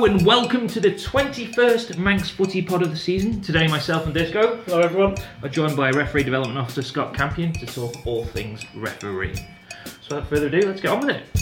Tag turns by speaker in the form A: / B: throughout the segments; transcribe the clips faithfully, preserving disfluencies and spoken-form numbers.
A: and welcome to the twenty-first Manx Footy Pod of the season. Today myself and Disco,
B: hello everyone,
A: are joined by Referee Development Officer Scott Campion to talk all things referee. So without further ado, let's get on with it.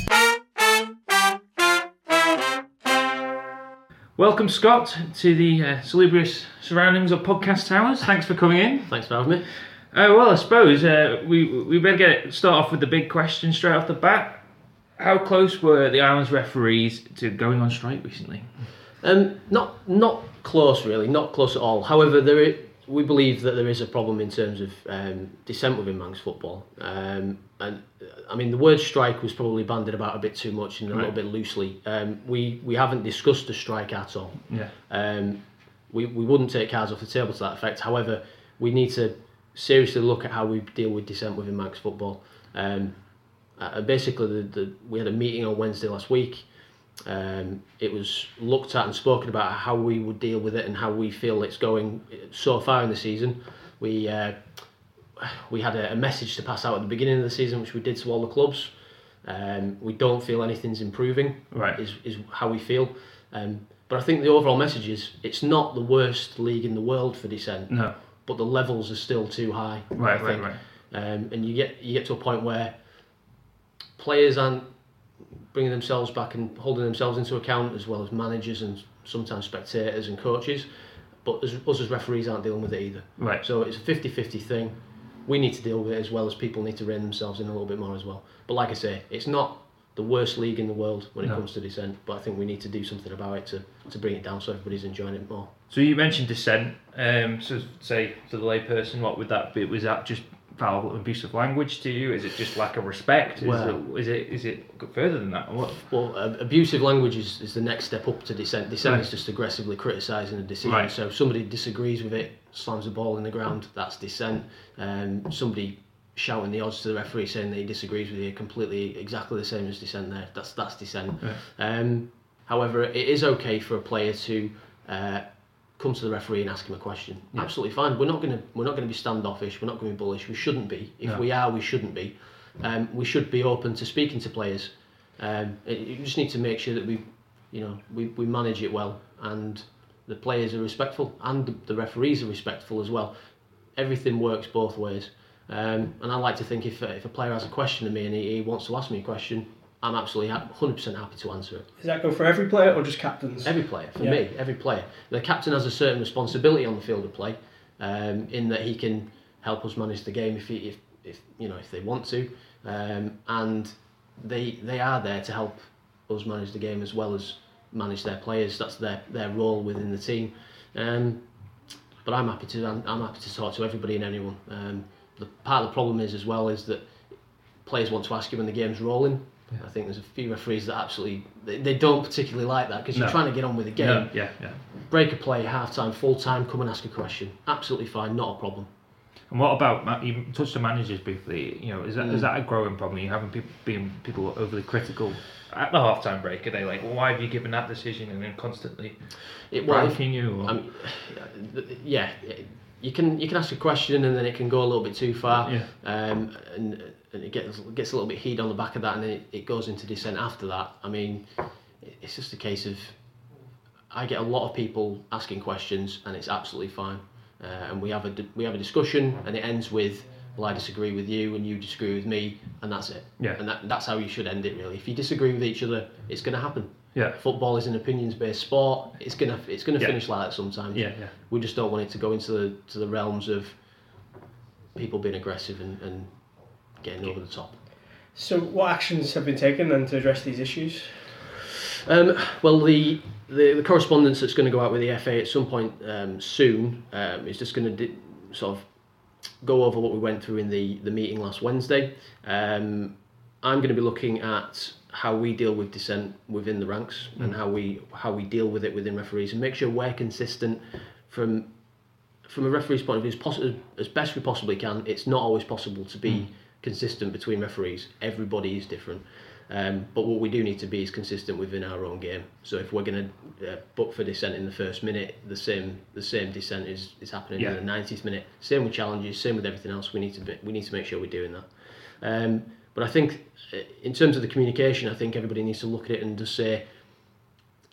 A: Welcome, Scott, to the uh, salubrious surroundings of Podcast Towers. Thanks for coming in.
B: Thanks for having me.
A: Uh, well, I suppose uh, we we better get it, start off with the big question straight off the bat. How close were the Islands referees to going on strike recently?
B: Um, not not close really, not close at all. However, there is, we believe that there is a problem in terms of um, dissent within Manx football. Um, and I mean, the word strike was probably bandied about a bit too much and a right. little bit loosely. Um, we we haven't discussed a strike at all.
A: Yeah.
B: Um, we we wouldn't take cards off the table to that effect. However, we need to seriously look at how we deal with dissent within Manx football. Um, Uh, basically, the, the, we had a meeting on Wednesday last week. Um, it was looked at and spoken about how we would deal with it and how we feel it's going so far in the season. We uh, we had a, a message to pass out at the beginning of the season, which we did to all the clubs. Um, we don't feel anything's improving.
A: Right.
B: Is is how we feel. Um, but I think the overall message is it's not the worst league in the world for dissent.
A: No.
B: But the levels are still too high.
A: Right.
B: I
A: Right.
B: think.
A: Right.
B: Um, and you get you get to a point where players aren't bringing themselves back and holding themselves into account, as well as managers and sometimes spectators and coaches, but as, us as referees aren't dealing with it either.
A: Right.
B: So it's a fifty-fifty thing. We need to deal with it as well as people need to rein themselves in a little bit more as well. But like I say, it's not the worst league in the world when it
A: No.
B: comes to dissent, but I think we need to do something about it to, to bring it down so everybody's enjoying it more.
A: So you mentioned dissent. Um, so say to the layperson, what would that be? Was that just foul abusive language to you? Is it just lack of respect? Is,
B: Well,
A: it, is it is it further than that? Or what?
B: Well, uh, abusive language is, is the next step up to dissent. Dissent
A: Right.
B: is just aggressively criticising a decision.
A: Right.
B: So if somebody disagrees with it, slams the ball in the ground, that's dissent. Um, somebody shouting the odds to the referee saying that he disagrees with you, completely exactly the same as dissent there. That's that's dissent.
A: Yeah.
B: Um, however, it is okay for a player to uh, come to the referee and ask him a question.
A: Yeah.
B: Absolutely fine. We're not going to we're not going to be standoffish. We're not going to be bullish. We shouldn't be. If
A: No.
B: we are, we shouldn't be. Um, we should be open to speaking to players. Um, it, you just need to make sure that we, you know, we, we manage it well, and the players are respectful, and the, the referees are respectful as well. Everything works both ways, um, and I like to think if if a player has a question to me and he, he wants to ask me a question, I'm absolutely one hundred percent happy to answer it.
C: Does that go for every player or just captains?
B: Every player, for
C: Yeah.
B: me, every player. The captain has a certain responsibility on the field of play, um, in that he can help us manage the game if he, if, if you know if they want to, um, and they they are there to help us manage the game as well as manage their players. That's their their role within the team. Um, but I'm happy to I'm, I'm happy to talk to everybody and anyone. Um, the part of the problem is as well is that players want to ask you when the game's rolling. I think there's a few referees that absolutely they, they don't particularly like that because you're
A: No.
B: trying to get on with the game.
A: No. Yeah. Yeah.
B: Break a play, half time, full time, come and ask a question. Absolutely fine, not a problem.
A: And what about ma- you touched on managers briefly? You know, is that
B: Mm.
A: is that a growing problem? You having people being people overly critical at the half time break? Are they like, well, why have you given that decision, and then constantly
B: It, well,
A: ranking you? Or?
B: I mean, yeah, you can you can ask a question and then it can go a little bit too far,
A: Yeah.
B: um, and and it gets gets a little bit heat on the back of that, and then it, it goes into dissent after that. I mean, it's just a case of I get a lot of people asking questions, and it's absolutely fine, uh, and we have a di- we have a discussion, and it ends with, well, I disagree with you, and you disagree with me, and that's it.
A: Yeah.
B: And that, that's how you should end it, really. If you disagree with each other, it's going to happen.
A: Yeah.
B: Football is an opinions-based sport. It's gonna it's gonna
A: Yeah.
B: finish like that sometimes.
A: Yeah. Yeah.
B: We just don't want it to go into the to the realms of people being aggressive and, and getting over the top.
C: So what actions have been taken then to address these issues?
B: Um, well, the, the the correspondence that's going to go out with the F A at some point um, soon um, is just going to di- sort of go over what we went through in the, the meeting last Wednesday. Um, I'm going to be looking at how we deal with dissent within the ranks mm. and how we how we deal with it within referees, and make sure we're consistent from from a referee's point of view as, poss- as best we possibly can. It's not always possible to be mm. consistent between referees. Everybody is different. Um, but what we do need to be is consistent within our own game. So if we're going to uh, book for dissent in the first minute, the same the same dissent is, is happening
A: yeah.
B: in the ninetieth minute. Same with challenges, same with everything else. We need to be, we need to make sure we're doing that. Um, but I think uh, in terms of the communication, I think everybody needs to look at it and just say,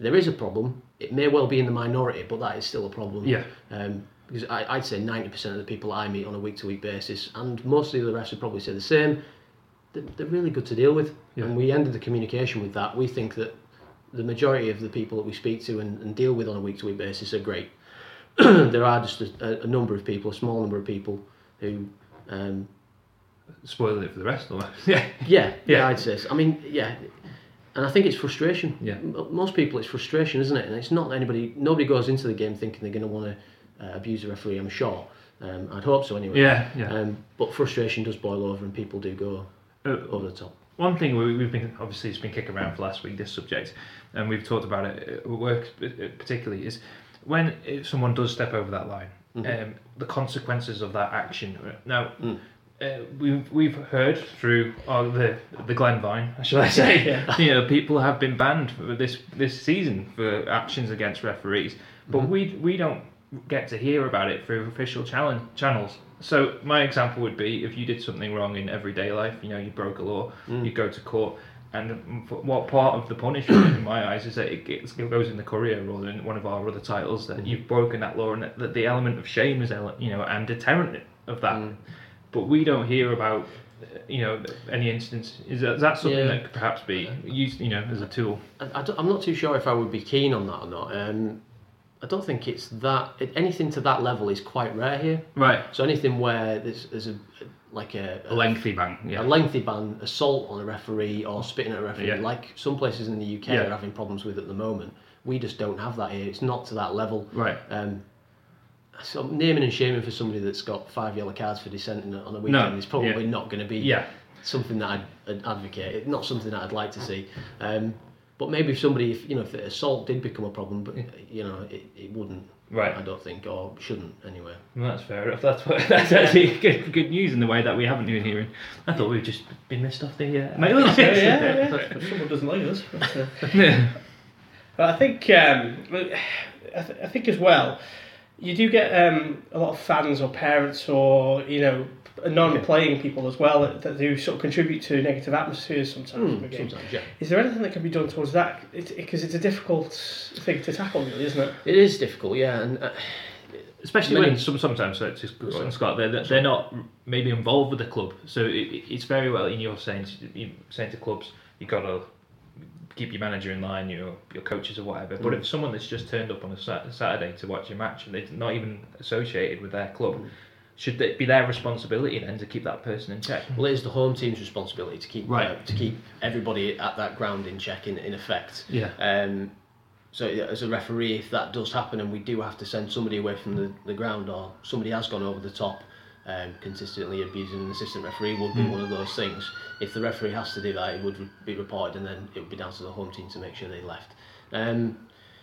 B: there is a problem. It may well be in the minority, but that is still a problem.
A: Yeah.
B: Um, because I, I'd say ninety percent of the people I meet on a week-to-week basis, and most of the refs would probably say the same, they're, they're really good to deal with.
A: Yeah.
B: And we ended the communication with that. We think that the majority of the people that we speak to and, and deal with on a week-to-week basis are great. There are just a, a number of people, a small number of people who... Um,
A: Spoiling it for the rest of them. yeah.
B: yeah,
A: Yeah.
B: yeah, I'd say so. I mean, yeah... And I think it's frustration.
A: Yeah.
B: Most people, it's frustration, isn't it? And it's not that anybody, nobody goes into the game thinking they're going to want to uh, abuse the referee, I'm sure. Um, I'd hope so anyway.
A: Yeah, yeah.
B: Um, but frustration does boil over and people do go
A: Uh,
B: over the top.
A: One thing we- we've been, obviously it's been kicking around for last week, this subject, and we've talked about it at work particularly, is when if someone does step over that line,
B: Mhm.
A: um, the consequences of that action. Now,
B: Mm.
A: uh, we've we've heard through uh, the the Glen Vine, shall I say,
C: Yeah.
A: you know, people have been banned for this this season for actions against referees, but
B: Mhm.
A: we we don't get to hear about it through official challenge channels. So my example would be if you did something wrong in everyday life, you know, you broke a law,
B: Mm.
A: you go to court, and what part of the punishment in my eyes is that it, gets, it goes in the Courier or in one of our other titles that you've broken that law and that, that the element of shame is, ele- you know, and deterrent of that.
B: Mm.
A: But we don't hear about, uh, you know, any instance. Is that, is that something
B: Yeah.
A: that could perhaps be used, you know, as a tool?
B: I, I don't- I'm not too sure if I would be keen on that or not. Um, I don't think it's that... It, anything to that level is quite rare here.
A: Right.
B: So anything where there's, there's a like a,
A: A lengthy ban. Yeah.
B: a lengthy ban, assault on a referee or spitting at a referee,
A: Yeah.
B: like some places in the U K
A: Yeah.
B: are having problems with at the moment. We just don't have that here. It's not to that level.
A: Right.
B: Um, so naming and shaming for somebody that's got five yellow cards for dissenting on a weekend
A: No,
B: is probably
A: yeah.
B: not going to be
A: Yeah.
B: something that I'd, I'd advocate. It's not something that I'd like to see. Um, but maybe if somebody, if you know, if the assault did become a problem, but you know, it, it wouldn't.
A: Right.
B: I don't think, or shouldn't anyway.
A: Well, that's fair enough. That's what, that's actually good, good news in the way that we haven't been hearing. I thought we'd just been missed off the uh, mail.
C: yeah, yeah, yeah. But someone doesn't like us. But, uh,
A: yeah.
C: but I think, um, I, th- I think as well, you do get um, a lot of fans or parents or you know non-playing people as well that, that do sort of contribute to negative atmospheres sometimes. in the
B: Mm,
C: game.
B: sometimes, yeah.
C: Is there anything that can be done towards that? Because it's, it's a difficult thing to tackle, really, isn't it?
B: It is difficult, yeah, and uh,
A: Especially
B: Many-
A: when some, sometimes, so just go
B: Sorry.
A: on, Scott, they're, they're not maybe involved with the club. So it, it's very well in your saying, you're saying to clubs, you've got to keep your manager in line, you know, your coaches or whatever. But
B: Mm.
A: if someone that's just turned up on a Sat- Saturday to watch a match and they're not even associated with their club,
B: Mm.
A: should it be their responsibility then to keep that person in check?
B: well, it is the home team's responsibility to keep
A: Right.
B: uh, to keep everybody at that ground in check, in, in effect.
A: Yeah.
B: Um, so yeah, as a referee, if that does happen and we do have to send somebody away from the, the ground or somebody has gone over the top, um, consistently abusing an assistant referee would be
A: Mm.
B: one of those things. If the referee has to do that, it would re- be reported and then it would be down to the home team to make sure they left. Um,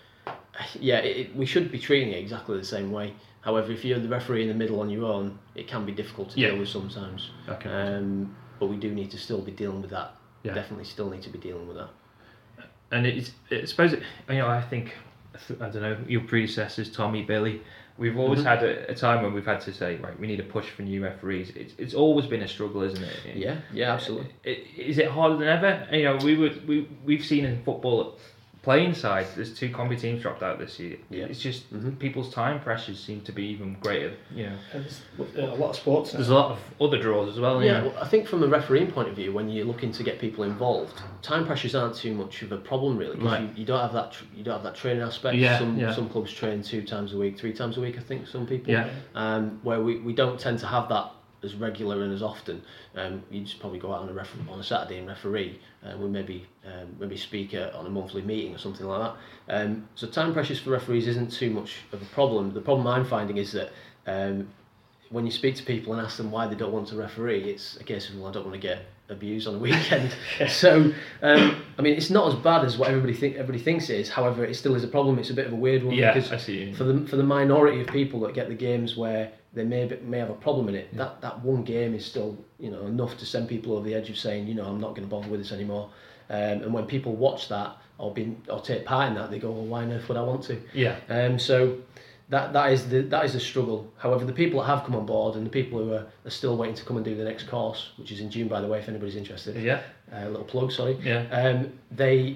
B: yeah, it, it, we should be treating it exactly the same way. However, if you're the referee in the middle on your own, it can be difficult to
A: Yeah.
B: deal with sometimes.
A: Okay.
B: Um, but we do need to still be dealing with that.
A: Yeah.
B: Definitely still need to be dealing with that.
A: And it's, I suppose, it, you know, I think, I don't know, your predecessors, Tommy, Billy, we've always
B: Mhm.
A: had a, a time when we've had to say, right, we need a push for new referees. It's, it's always been a struggle, isn't it?
B: Yeah, yeah, absolutely.
A: I- Is it harder than ever? You know, we would we we've seen in football playing side, there's two combi teams dropped out this year.
B: Yeah.
A: It's just
B: Mhm.
A: people's time pressures seem to be even greater. You know,
C: And there's a lot of sports now.
A: there's a lot of other draws as well. You
B: Yeah,
A: know.
B: well, I think from a refereeing point of view, when you're looking to get people involved, time pressures aren't too much of a problem really, because
A: Right.
B: you, you don't have that tr- you don't have that training aspect.
A: Yeah,
B: some
A: yeah.
B: some clubs train two times a week, three times a week. I think some people.
A: Yeah.
B: Um, where we, we don't tend to have that as regular and as often. Um, you just probably go out on a ref- on a Saturday and referee. Uh, we maybe um, maybe speak uh, on a monthly meeting or something like that. Um, so time pressures for referees isn't too much of a problem. The problem I'm finding is that um, when you speak to people and ask them why they don't want to referee, it's a case of, well, I don't want to get abused on a weekend. So, um, I mean, it's not as bad as what everybody think everybody thinks it is. However, it still is a problem. It's a bit of a weird one
A: Yeah,
B: because
A: I see. You.
B: for the for the minority of people that get the games where they may be, may have a problem in it,
A: Yeah.
B: that that one game is still, you know, enough to send people over the edge of saying, you know, I'm not going to bother with this anymore. Um, and when people watch that or be or take part in that, they go, well, why on earth would I want to?
A: Yeah.
B: Um, so that that is the that is the struggle. However, the people that have come on board and the people who are, are still waiting to come and do the next course, which is in June, by the way, if anybody's interested.
A: Yeah.
B: A uh, little plug, sorry.
A: Yeah.
B: Um, they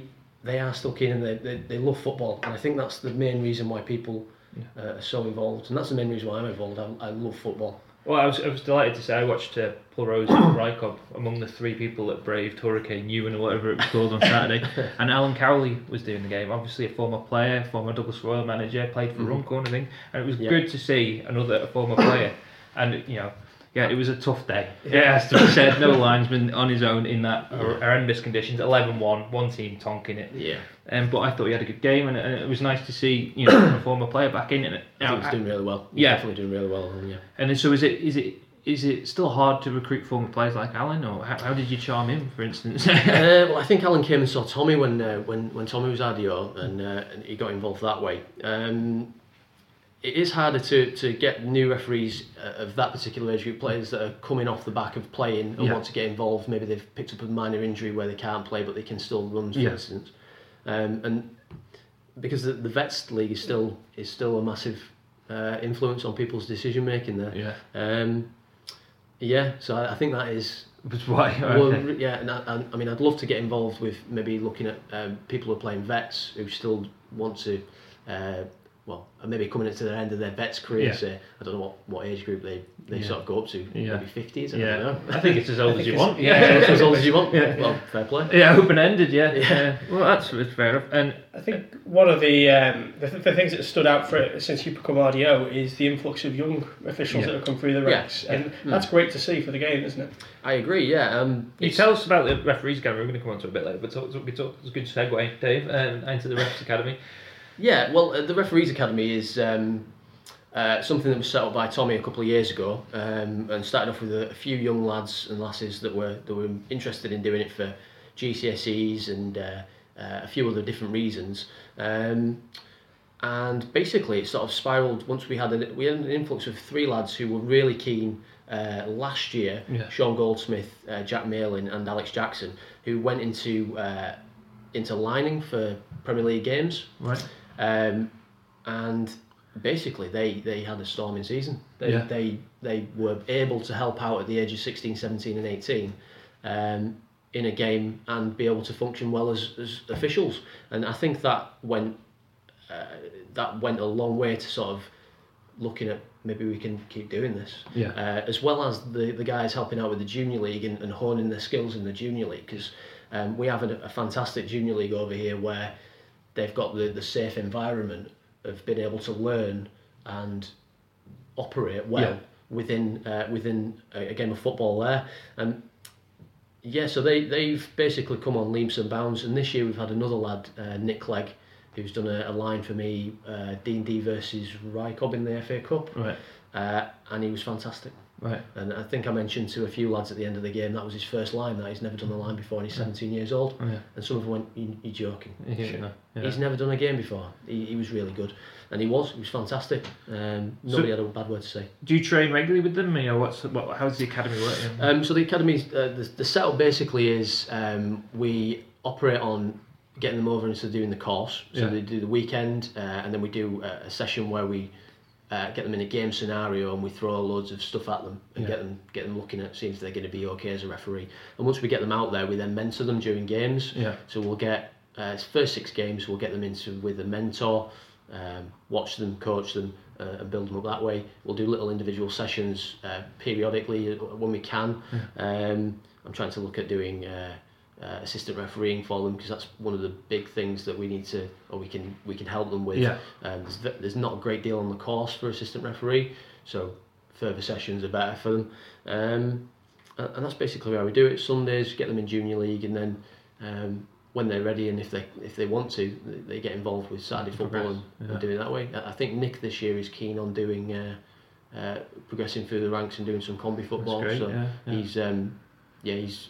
B: they are still keen and they, they, they love football, and I think that's the main reason why people
A: Yeah.
B: uh, are so involved, and that's the main reason why I'm involved. I, I love football.
A: Well, I was I was delighted to say I watched uh, Pulrose and Rykov among the three people that braved Hurricane Ewan or whatever it was called on Saturday, and Alan Cowley was doing the game. Obviously, a former player, former Douglas Royal manager, played for mm-hmm. Runcorn, I think, and it was
B: yeah.
A: good to see another a former player. And you know, yeah, it was a tough day. Yeah, as to be said, no linesman on his own in that horrendous conditions. eleven one, one team tonking it.
B: Yeah.
A: Um, but I thought he had a good game, and, and it was nice to see you know a former player back in it.
B: I think he's doing really well. He's
A: yeah,
B: definitely doing really well. And yeah.
A: And then, so is it is it is it still hard to recruit former players like Alan, or how, how did you charm him, for instance?
B: uh, well, I think Alan came and saw Tommy when uh, when when Tommy was R D O, and, uh, and he got involved that way. Um, it is harder to, to get new referees uh, of that particular age group, players that are coming off the back of playing and
A: yeah.
B: want to get involved. Maybe they've picked up a minor injury where they can't play, but they can still run, for
A: yeah.
B: instance. Um, and because the, the Vets League is still is still a massive uh, influence on people's decision making there.
A: Yeah.
B: Um, yeah. So I, I think that is.
A: That's why.
B: Well,
A: Okay.
B: yeah, and I, I mean, I'd love to get involved with maybe looking at um, people who are playing vets who still want to. Uh, well, maybe coming into the end of their vets career,
A: Yeah.
B: say, I don't know what, what age group they, they
A: Yeah.
B: sort of go up to,
A: Yeah.
B: maybe fifties, I
A: Yeah.
B: don't know.
A: I think it's as old as you want.
B: Yeah,
A: Yeah.
B: as old as you want.
A: Yeah.
B: Well, fair play.
A: Yeah, open ended. Yeah.
B: Yeah.
A: yeah. Well, that's, that's fair enough. And
C: I think one of the um, the, th- the things that stood out for it since you become R D O is the influx of young officials
A: Yeah.
C: that have come through the
B: Yeah.
C: ranks, and
B: Yeah.
C: that's great to see for the game, isn't it?
B: I agree, yeah. Um,
A: you
B: it's-
A: tell us about the referees academy. We're going to come on to it a bit later, but talk, talk, talk, it's a good segue, Dave, um, into the refs academy.
B: Yeah, well, uh, the Referees Academy is um, uh, something that was set up by Tommy a couple of years ago, um, and started off with a, a few young lads and lasses that were that were interested in doing it for G C S Es and uh, uh, a few other different reasons. Um, and basically, it sort of spiralled once we had an, we had an influx of three lads who were really keen uh, last year.
A: Yeah.
B: Sean Goldsmith, uh, Jack Malin, and Alex Jackson, who went into uh, into lining for Premier League games.
A: Right.
B: Um, and basically, they, they had a storming season. They,
A: Yeah.
B: they they were able to help out at the age of sixteen, seventeen and eighteen um, in a game and be able to function well as, as officials. And I think that went uh, that went a long way to sort of looking at maybe we can keep doing this.
A: Yeah.
B: Uh, as well as the, the guys helping out with the junior league and, and honing their skills in the junior league, because um, we have a, a fantastic junior league over here where they've got the, the safe environment of being able to learn and operate well
A: Yeah.
B: within uh, within a, a game of football there. And yeah, so they, they've basically come on leaps and bounds. And this year we've had another lad, uh, Nick Clegg, who's done a, a line for me, uh, D and D versus Rycob in the F A Cup.
A: Right.
B: Uh, and he was fantastic.
A: Right.
B: And I think I mentioned to a few lads at the end of the game that was his first line, that he's never done a line before and he's seventeen years old.
A: Oh, yeah.
B: And some of them went, you, you're joking.
A: Yeah, yeah, yeah.
B: He's never done a game before. He, he was really good. And he was, he was fantastic. Um, nobody
A: So-
B: had a bad word to say.
A: Do you train regularly with them? You know, what's what? How's the academy working?
B: Um, so the academy, uh, the, the setup basically is um, we operate on getting them over into doing the course. So
A: Yeah.
B: they do the weekend, uh, and then we do a, a session where we uh, get them in a game scenario and we throw loads of stuff at them and
A: Yeah.
B: get them get them looking at seeing if they're going to be okay as a referee. And once we get them out there, we then mentor them during games.
A: Yeah.
B: So we'll get uh, first six games we'll get them into with a mentor, um, watch them, coach them, uh, and build them up that way. We'll do little individual sessions uh, periodically when we can. Um, I'm trying to look at doing uh, uh, assistant refereeing for them because that's one of the big things that we need to, or we can we can help them with.
A: Yeah.
B: Um, there's, v- there's not a great deal on the course for assistant referee, so further sessions are better for them. Um, and, and that's basically how we do it. Sundays, get them in junior league, and then um, when they're ready and if they if they want to, they, they get involved with Saturday football and,
A: Yeah.
B: and doing it that way. I I think Nick this year is keen on doing uh, uh, progressing through the ranks and doing some combi football.
A: great,
B: so
A: yeah, yeah.
B: he's um, yeah he's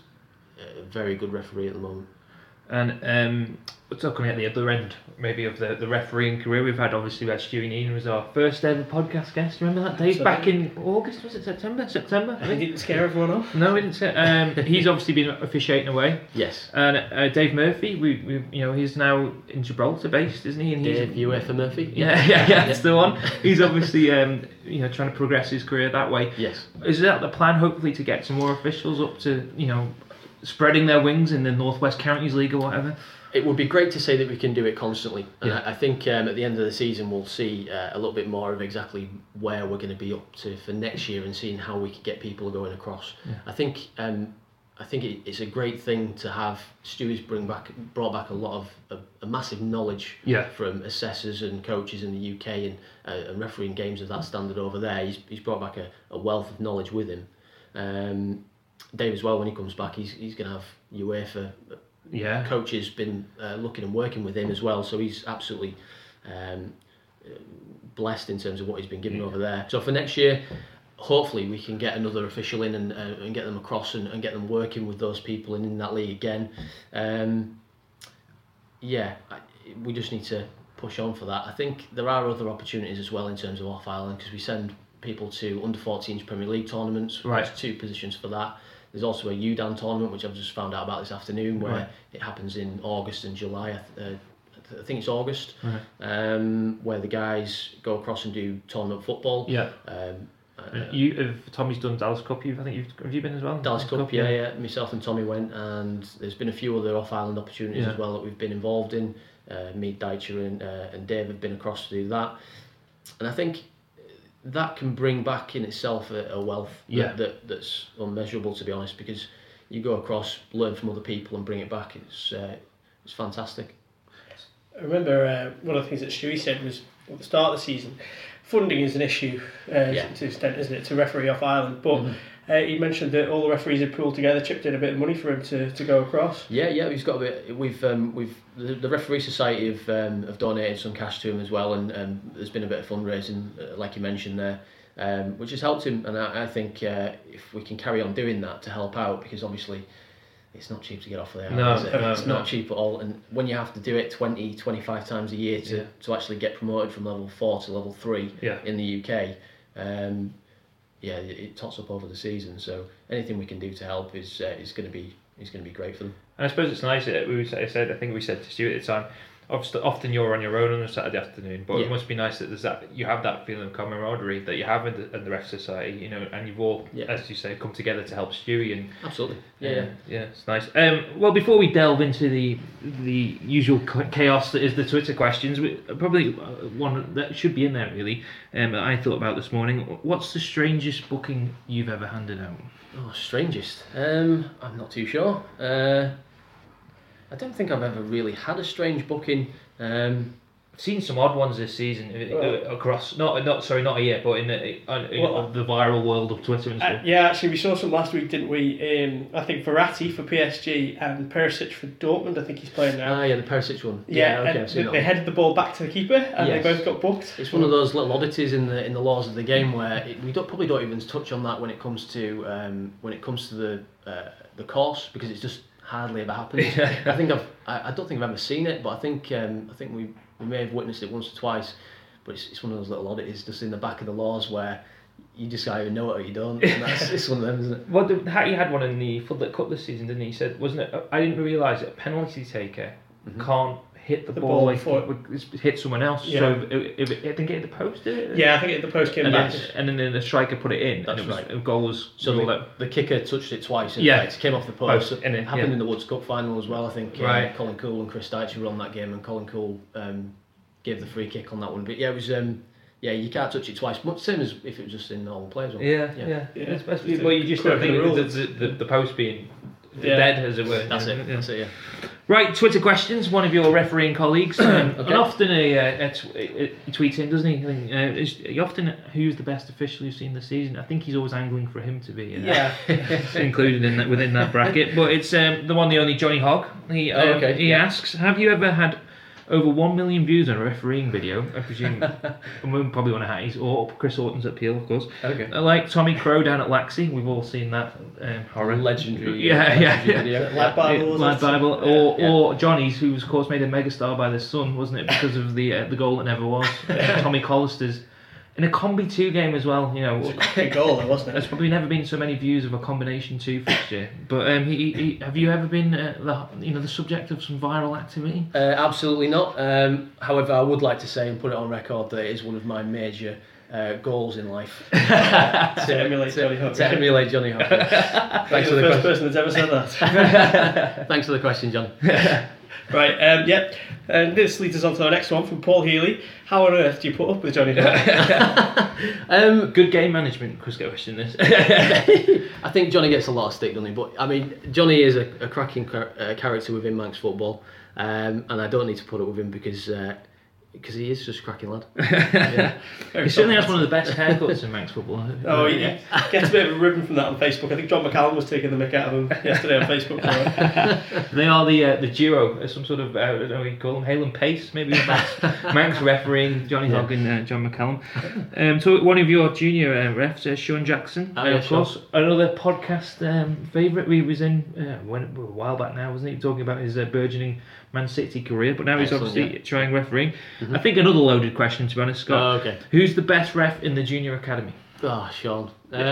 B: a very good referee at the moment.
A: And um, we're talking at the other end, maybe of the, the refereeing career. We've had obviously we had Stewie Neenan was our first ever podcast guest. Remember that, Dave? Back in August, was it September? September. I
C: He
A: think.
C: didn't scare everyone off.
A: No, we didn't say. Um, he's obviously been officiating away.
B: Yes.
A: And uh, Dave Murphy, we, we you know he's now in Gibraltar based, isn't he? And he's,
B: Dave UEFA Murphy.
A: Yeah, yeah, yeah, that's the one. He's obviously um, you know trying to progress his career that way.
B: Yes.
A: Is that the plan? Hopefully to get some more officials up to you know spreading their wings in the Northwest Counties League or whatever.
B: it would be great to say that we can do it constantly. And
A: Yeah.
B: I, I think um, at the end of the season we'll see uh, a little bit more of exactly where we're going to be up to for next year and seeing how we can get people going across.
A: Yeah.
B: I think um, I think it, it's a great thing to have. Stewie's bring back brought back a lot of a, a massive knowledge
A: Yeah.
B: from assessors and coaches in the U K and, uh, and refereeing games of that standard over there. He's, he's brought back a, a wealth of knowledge with him. Um, Dave as well, when he comes back, he's he's going to have UEFA
A: Yeah.
B: coaches been uh, looking and working with him as well, so he's absolutely um, blessed in terms of what he's been given
A: Yeah.
B: over there. So for next year, hopefully we can get another official in and, uh, and get them across and, and get them working with those people and in that league again. Um, yeah, I, we just need to push on for that. I think there are other opportunities as well in terms of off island, because we send people to under fourteens Premier League tournaments.
A: Right.
B: There's two positions for that. There's also a U D A N tournament, which I've just found out about this afternoon, where
A: Right.
B: it happens in August and July. I, th- uh, I think it's August,
A: Right.
B: um, where the guys go across and do tournament football.
A: Yeah.
B: Um, uh,
A: You, if Tommy's done Dallas Cup, you've, I think you've have you been as well?
B: Dallas Cup, yeah, yeah. Myself and Tommy went, and there's been a few other off-island opportunities
A: Yeah.
B: as well that we've been involved in. Uh, me, Deitcher, and uh, and Dave have been across to do that, and I think that can bring back in itself a, a wealth that,
A: Yeah.
B: that that's unmeasurable, to be honest, because you go across, learn from other people, and bring it back. It's uh, it's fantastic.
C: I remember uh, one of the things that Stewie said was at the start of the season, funding is an issue uh,
B: Yeah.
C: to an extent, isn't it, to referee off Ireland. But
B: Mhm.
C: uh, he mentioned that all the referees had pulled together, chipped in a bit of money for him to, to go across.
B: Yeah, yeah, we've got a bit. We've um, we've the, the referee society have um, have donated some cash to him as well, and um, there's been a bit of fundraising, uh, like you mentioned there, um, which has helped him. And I, I think uh, if we can carry on doing that to help out, because obviously it's not cheap to get off of the island,
A: No,
B: is it?
A: no,
B: It's
A: no.
B: not cheap at all. And when you have to do it twenty, twenty-five times a year to,
A: Yeah.
B: to actually get promoted from level four to level three
A: Yeah.
B: in the U K, um, yeah, it, it tots up over the season. So anything we can do to help is uh, is going to be is going to be great for them.
A: And I suppose it's nice that we I said I think we said to Stuart at the time. Obviously, often you're on your own on a Saturday afternoon, but
B: Yeah.
A: it must be nice that there's that you have that feeling of camaraderie that you have in the, in the ref society, you know, and you've all,
B: Yeah.
A: as you say, come together to help Stewie and
B: Absolutely. Yeah.
A: yeah,
B: yeah.
A: yeah, it's nice. Um, well, before we delve into the the usual cha- chaos that is the Twitter questions, we, probably uh, one that should be in there really. Um, that I thought about this morning. What's the strangest booking you've ever handed out?
B: Oh, strangest. Um, I'm not too sure. Uh, I don't think I've ever really had a strange booking. Um,
A: I've seen some odd ones this season uh,
C: Well-
A: across not not sorry not here but in the uh, in
C: Well,
A: the viral world of Twitter and
C: Uh,
A: stuff.
C: yeah, actually, we saw some last week, didn't we? Um, I think Verratti for P S G and Perisic for Dortmund. I think he's playing now.
B: ah, yeah, the Perisic one.
C: yeah,
B: okay,
C: and
B: I've
C: they,
B: seen that
C: they
B: one.
C: headed the ball back to the keeper, and
B: Yes.
C: they both got booked.
B: It's one of those little oddities in the in the laws of the game where it, we don't probably don't even touch on that when it comes to um, when it comes to the uh, the course, because it's just hardly ever happens. I think I've I, I don't think I've ever seen it, but I think um, I think we, we may have witnessed it once or twice. But it's, it's one of those little oddities just in the back of the laws where you just can't even know it or you don't. And that's it's one of them, isn't it?
A: Well, the, Hattie had one in the Floodlit Cup this season, didn't he? He said, wasn't it? I didn't realise that a penalty taker
B: Mhm.
A: can't hit the,
C: The
A: ball,
C: ball
A: like
C: before-
A: it hit someone else.
C: Yeah.
A: So it, it, it, I think it hit the post, did it?
C: Yeah, I think the post came
A: And
C: back.
A: then, and then the striker put it in,
B: That's
A: and it was,
B: right.
A: the goal was
B: So
A: ruled
B: the,
A: out.
B: the kicker touched it twice. In
A: Yeah.
B: fact, came off the post.
A: Post, and
B: it
A: it-
B: happened
A: yeah.
B: in the Woods Cup final as well. I think uh,
A: Right.
B: Colin Cool and Chris Deitcher were on that game, and Colin Cool um, gave the free kick on that one. But yeah, it was um, yeah, you can't touch it twice. Much same as if it was just in normal play as well.
A: Yeah, yeah.
B: Yeah.
A: yeah.
C: Yeah.
A: It's best
C: Just a
A: well, you just
C: quirk
A: don't
C: of
A: think
C: the
A: the, the, the, the post being
C: Yeah.
A: dead, as it were.
B: That's
A: Yeah,
B: it.
A: yeah.
B: That's it. Yeah.
A: Right, Twitter questions. One of your refereeing colleagues, um,
B: Okay.
A: and often a, a, a tw- a- he tweets in, doesn't he? I think, uh, is, he often, who's the best official you've seen this season? I think he's always angling for him to be uh,
C: Yeah.
A: included in that within that bracket. But it's um, the one, the only Johnny Hogg. He um,
B: Oh, okay.
A: he
B: Yeah.
A: asks, have you ever had over one million views on a refereeing video? I presume, and we probably want to Hattie's or Chris Horton's at Peel, of course.
B: Okay.
A: Uh, Like Tommy Crow down at Laxey, we've all seen that um, horror.
B: Legendary.
A: Yeah,
B: uh,
A: yeah,
B: legendary
A: yeah.
B: video.
C: Lad Bible,
A: Yeah,
C: was
A: Lad
C: it?
A: Bible,
C: Yeah,
A: or
B: yeah.
A: or Johnny's, who was of course made a megastar by the Sun, wasn't it? Because of the uh, the goal that never was. Tommy Collister's in a Combi two game as well. You know,
C: It was a cracking goal, though, wasn't
A: there's
C: it?
A: probably never been so many views of a combination two fixture. But um, he, he, have you ever been uh, the you know the subject of some viral activity?
B: Uh, absolutely not. Um, however, I would like to say and put it on record that it is one of my major uh, goals in life.
C: To emulate Johnny Hogg.
B: To emulate Johnny Hogg.
C: Thanks
B: Thanks
C: for
B: for
C: the
B: the
C: first
B: question.
C: person that's ever said that.
B: Thanks for the question, John.
C: Right, um, yeah. And this leads us on to our next one from Paul Healy. How on earth do you put up with Johnny Dale?
A: um, Good game management, Chris question this.
B: I think Johnny gets a lot of stick, doesn't he? But I mean, Johnny is a, a cracking char- uh, character within Manx football, um, and I don't need to put up with him because uh, because he is just a cracking lad.
A: Yeah. He certainly has one of the best haircuts in Manx football.
C: Oh, he yeah. gets a bit of a ribbon from that on Facebook. I think John McCallum was taking the mick out of him yesterday on Facebook.
A: They are the uh, the duo, uh, some sort of, uh, I don't know what you call them, Hale and Pace, maybe with Manx, Manx refereeing, Johnny
B: Yeah.
A: Hogg and uh, John McCallum. Um, so one of your junior uh, refs, uh, Sean Jackson,
B: Oh,
A: uh,
B: yeah,
A: of course, another podcast um, favourite. We was in uh, when, a while back now, wasn't he, talking about his uh, burgeoning Man City career, but now he's
B: Excellent,
A: obviously
B: yeah.
A: trying refereeing. I think another loaded question, to be honest, Scott.
B: Oh, okay.
A: Who's the best ref in the junior academy?
B: Oh, Sean.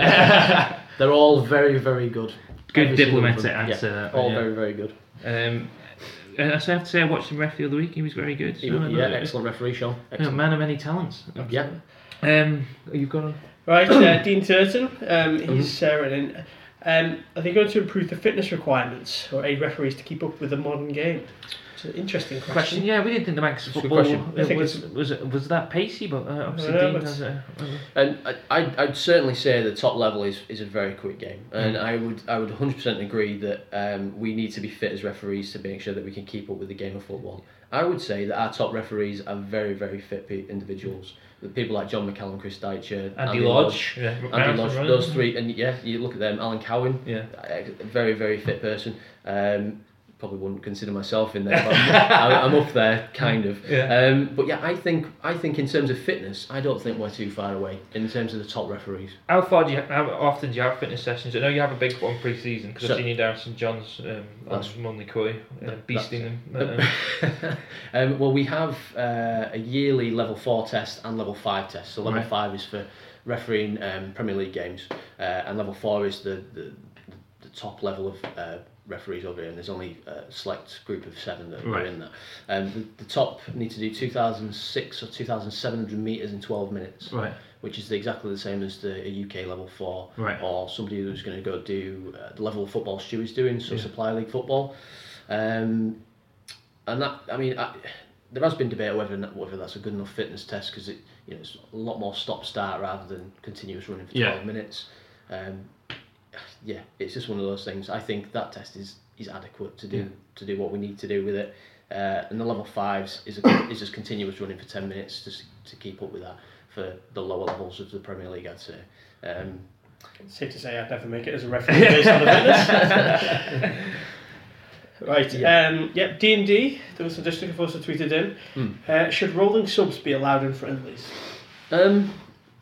B: Uh, they're all very, very good.
A: Good
B: Every single one of
A: diplomatic
B: them.
A: answer.
B: Yeah,
A: that,
B: all
A: yeah.
B: very, very good.
A: Um, and I have to say, I watched him ref the other week. He was very good.
B: He-
A: So,
B: yeah,
A: uh,
B: excellent referee, Sean.
A: yeah,
B: Excellent.
A: man of many talents.
B: Yeah.
A: Um, you've got a...
C: Right, uh, Dean Turton, um, he's uh, written, um, are they going to improve the fitness requirements or aid referees to keep up with the modern game? It's an interesting question.
A: question. Yeah, we didn't think the Manx
B: a good
A: football
B: question.
C: I
A: uh,
C: think
A: was,
C: it's-
A: was was was that pacey, but uh, obviously
C: Yeah,
A: Dean
C: but-
A: has a.
B: And I, I'd, I'd certainly say the top level is, is a very quick game, and I would I would one hundred percent agree that um, we need to be fit as referees to make sure that we can keep up with the game of football. I would say that our top referees are very very fit pe- individuals. The people like John McCallum, Chris Dycher,
A: Andy, Lodge, yeah,
B: Andy
A: marathon
B: Lodge,
A: runner.
B: those three, and yeah, you look at them. Alan Cowan,
A: Yeah.
B: a very very fit person. Um, probably wouldn't consider myself in there, but I'm, I'm up there, kind of.
A: Yeah.
B: Um, but yeah, I think I think in terms of fitness, I don't think we're too far away in terms of the top referees.
A: How far do you? How often do you have fitness sessions? I know you have a big one pre-season because
B: So-
A: I've seen you down at St John's um, on
B: That's-
A: Munley Coy, uh, beasting
B: that's-
A: them. Um,
B: um, well, we have uh, a yearly level four test and level five test. So level
A: Right.
B: five is for refereeing um, Premier League games, uh, and level four is the the, the top level of uh, referees over here. And there's only a select group of seven that
A: Right.
B: are in that. Um, the, the top need to do two thousand six or two thousand seven hundred meters in twelve minutes.
A: right.
B: Which is exactly the same as the a U K level four,
A: Right.
B: or somebody who's going to go do uh, the level of football Stu is doing, so
A: Yeah.
B: supply league football, um, and that I mean I, there has been debate whether whether that's a good enough fitness test because it you know it's a lot more stop start rather than continuous running for
A: Yeah.
B: twelve minutes. Um, yeah, it's just one of those things. I think that test is is adequate to do
A: Yeah.
B: to do what we need to do with it, uh, and the level fives is a, is just continuous running for ten minutes just to keep up with that. For the lower levels of the Premier League, I'd say. Um,
C: Safe to say I'd never make it as a referee based on the fitness. Right,
B: Yeah.
C: um, yep, D and D, there was some district of us that tweeted in.
B: Hmm.
C: Uh, should rolling subs be allowed in friendlies?
B: um,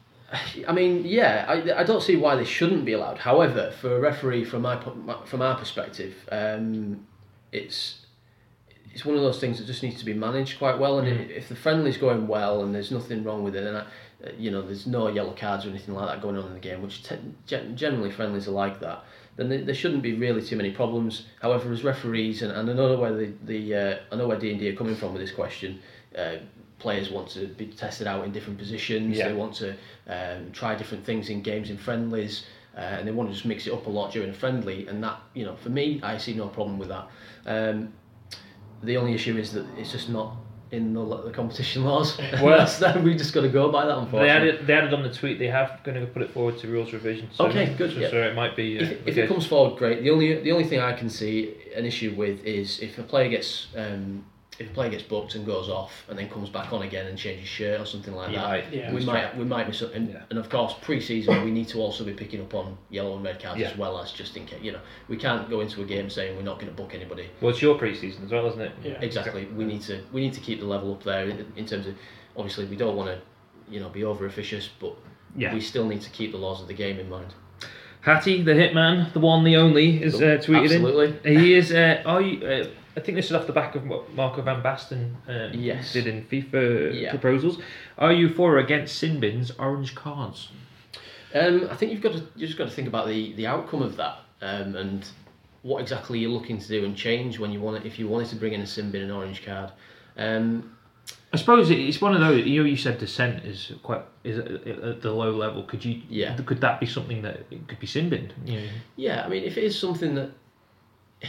B: I mean, yeah, I, I don't see why they shouldn't be allowed. However, for a referee, from my po- from our perspective, um, it's it's one of those things that just needs to be managed quite well. And
A: Mm.
B: if the friendly's going well and there's nothing wrong with it, and I, uh, you know, there's no yellow cards or anything like that going on in the game, which te- gen- generally friendlies are like that, then there, there shouldn't be really too many problems. However, as referees, and, and I know where the, the uh, I know where D and D are coming from with this question. Uh, players want to be tested out in different positions.
A: Yeah.
B: They want to um, try different things in games in friendlies, uh, and they want to just mix it up a lot during a friendly. And that, you know, for me, I see no problem with that. Um, the only issue is that it's just not in the, the competition laws.
A: Well-
B: That's, we just got to go by that, unfortunately.
A: They added, they added on the tweet they have going to put it forward to rules revision. So,
B: Okay, good,
A: So,
B: yeah.
A: so it might be. Uh,
B: If,
A: the
B: if it
A: case.
B: comes forward, great. The only the only thing I can see an issue with is if a player gets um, if a player gets booked and goes off and then comes back on again and changes shirt or something like
A: You
B: that,
A: might-
C: yeah,
B: we
C: that's
B: might we might miss up. And,
A: Yeah.
B: and of course, pre-season we need to also be picking up on yellow and red cards
A: Yeah.
B: as well as just in case. You know, we can't go into a game saying we're not going to book anybody.
A: Well, it's your pre-season as well, isn't it?
C: Yeah.
B: Exactly. We need to we need to keep the level up there in, in terms of obviously we don't want to you know be over officious, but
A: Yeah.
B: we still need to keep the laws of the game in mind.
A: Hattie, the hitman, the one, the only, is uh, tweeted
B: Absolutely.
A: in. He is. Uh, are you, uh, I think this is off the back of what Marco van Basten um,
B: Yes.
A: did in FIFA
B: Yeah.
A: proposals. Are you for or against sin bins, orange cards?
B: Um, I think you've got to you just got to think about the, the outcome of that um, and what exactly you're looking to do and change when you want it. If you wanted to bring in a sin bin and orange card, um,
A: I suppose it- it's one of those. You know, you said dissent is quite is at at the low level. Could you?
B: Yeah.
A: Could that be something that it could be sin binned? You know?
B: yeah, I mean, if it is something that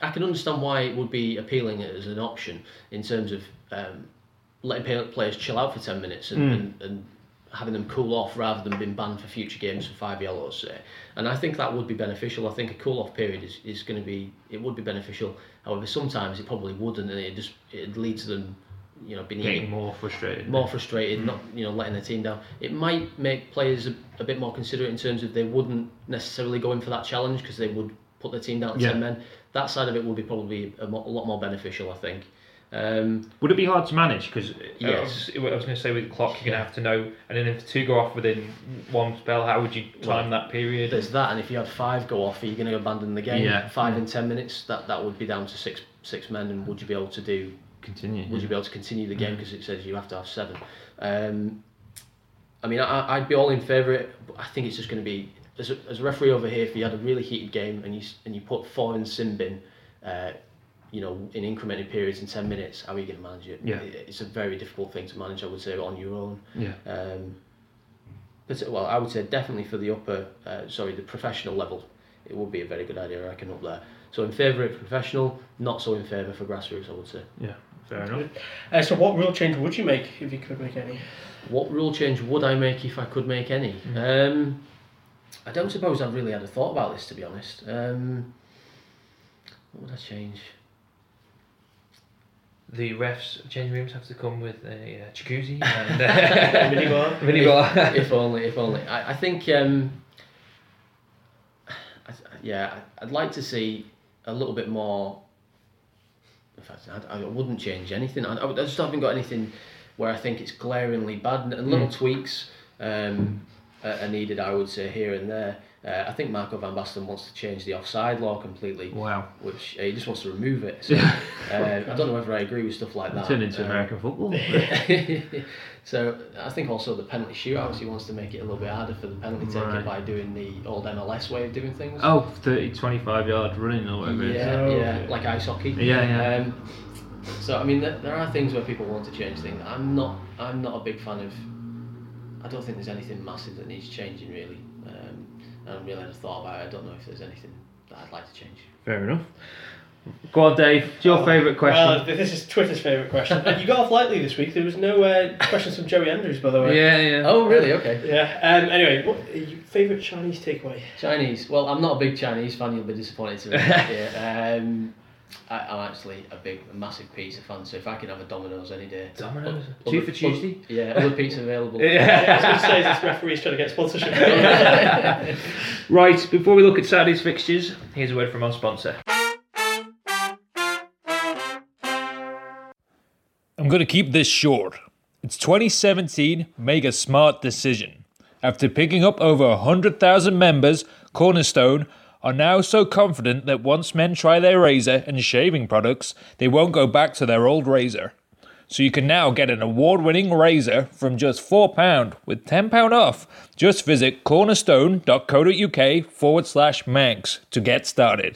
B: I can understand why it would be appealing as an option in terms of um, letting players chill out for ten minutes and, mm. and, and having them cool off rather than being banned for future games for five yellows, say. And I think that would be beneficial. I think a cool-off period is, is going to be, it would be beneficial. However, sometimes it probably wouldn't, and it just it leads to them, you know, being
A: getting more frustrated.
B: More frustrated, mm. not, you know, letting the team down. It might make players a, a bit more considerate in terms of they wouldn't necessarily go in for that challenge because they would put their team down to yeah. ten men. That side of it will be probably a, mo- a lot more beneficial, I think. Um,
A: Would it be hard to manage? Because
B: yes.
A: I was, I was going to say with the clock, you're going to have to know, and then if two go off within one spell, how would you time well, that period?
B: There's that, and if you had five go off, are you going to abandon the game?
A: Yeah.
B: Five
A: yeah.
B: in ten minutes, that, that would be down to six six men, and would you be able to do
A: continue?
B: Would
A: yeah.
B: you be able to continue the game because it says you have to have seven? Um, I mean, I, I'd be all in favour of it, but I think it's just going to be as a, as a referee over here. If you had a really heated game and you and you put four in sin bin. Uh, you know, in incremented periods in ten minutes, how are you going to manage it?
A: Yeah.
B: It's a very difficult thing to manage, I would say, on your own.
A: Yeah.
B: Um, but, well, I would say definitely for the upper, uh, sorry, the professional level, it would be a very good idea, I reckon, up there. So in favour of professional, not so in favour for grassroots, I would say.
A: Yeah, fair enough.
C: Uh, so what rule change would you make if you could make any?
B: What rule change would I make if I could make any? Mm. Um, I don't suppose I've really had a thought about this, to be honest. Um, what would I change?
A: The refs' change rooms have to come with a uh, jacuzzi and uh,
C: mini bar.
A: Mini bar.
B: If, if only, if only. I, I think, um, I, yeah, I'd like to see a little bit more. In fact, I, I wouldn't change anything. I, I just haven't got anything where I think it's glaringly bad. And little mm. tweaks um, are, are needed, I would say, here and there. Uh, I think Marco van Basten wants to change the offside law completely.
A: Wow.
B: Which uh, he just wants to remove it. So, uh, I don't know whether I agree with stuff like that.
A: Turn into um, American football.
B: So I think also the penalty shootouts, he wants to make it a little bit harder for the penalty taker right. by doing the old M L S way of doing things.
A: Oh, thirty, twenty-five yard running or whatever.
B: Yeah,
A: it is.
B: yeah, like ice hockey.
A: Yeah, yeah. Um,
B: so I mean, there, there are things where people want to change things. I'm not. I'm not a big fan of. I don't think there's anything massive that needs changing really. Um, I haven't really had a thought about it. I don't know if there's anything that I'd like to change.
A: Fair enough. Go on, Dave. It's your oh, favourite question.
C: Well, this is Twitter's favourite question. You got off lightly this week. There was no uh, questions from Joey Andrews, by the way.
A: Yeah, yeah.
B: Oh, really? Okay.
C: Yeah. Um, anyway, what your favourite Chinese takeaway?
B: Chinese. Well, I'm not a big Chinese fan. You'll be disappointed to hear. um, I, I'm actually a big, a massive pizza fan. So if I can have a Domino's any day.
A: Domino's. Other, Two for Tuesday.
B: Other, yeah, other pizza available.
C: Yeah. yeah. I was going to say this referee's trying to get sponsorship.
A: Right. Before we look at Saturday's fixtures, here's a word from our sponsor.
D: I'm going to keep this short. It's twenty seventeen, make a smart decision. After picking up over one hundred thousand members, Cornerstone are now so confident that once men try their razor and shaving products, they won't go back to their old razor. So you can now get an award-winning razor from just four pounds with ten pounds off. Just visit cornerstone.co.uk forward slash Manx to get started.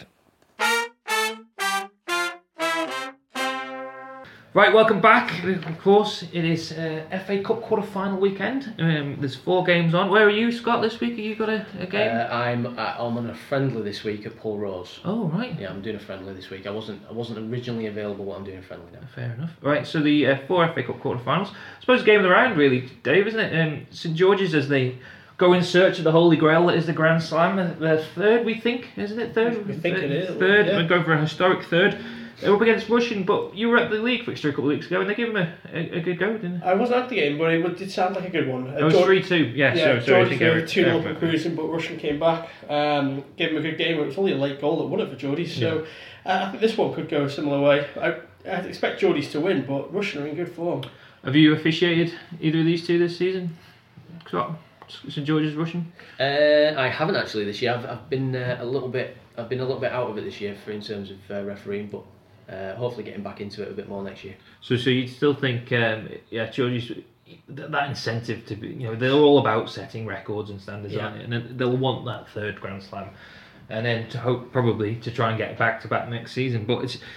A: Right, welcome back. Of course, it is uh, F A Cup quarter-final weekend. Um, there's four games on. Where are you, Scott, this week? Have you got a, a game?
B: Uh, I'm uh, I'm on a friendly this week at Pulrose.
A: Oh, right.
B: Yeah, I'm doing a friendly this week. I wasn't I wasn't originally available, but I'm doing a friendly now.
A: Fair enough. Right, so the uh, four F A Cup quarter-finals. I suppose game of the round, really, Dave, isn't it? Um, St George's, as they go in search of the Holy Grail that is the Grand Slam. They're third, we think, isn't it? Third?
C: We think
A: third,
C: it is.
A: Third,
C: yeah.
A: We're going for a historic third. They're up against Russian, but you were at the league fixture a couple of weeks ago and they gave them a, a, a good go, didn't they?
C: I wasn't at the game, but it did sound like a good one.
A: It was three two, yeah.
C: Yeah,
A: so,
C: George were two nil up cruising, but Russian came back, um, gave them a good game. It was only a late goal that won it for Geordies, so yeah. uh, I think this one could go a similar way. I, I expect Geordies to win, but Russian are in good form.
A: Have you officiated either of these two this season? St George's Russian?
B: Uh, I haven't actually this year. I've I've been uh, a little bit I've been a little bit out of it this year for in terms of uh, refereeing, but. Uh, hopefully getting back into it a bit more next year.
A: So, so you still think, um, yeah, George's that incentive to be, you know, they're all about setting records and standards, yeah. aren't they? And they'll want that third Grand Slam, and then to hope probably to try and get back to back next season. But it's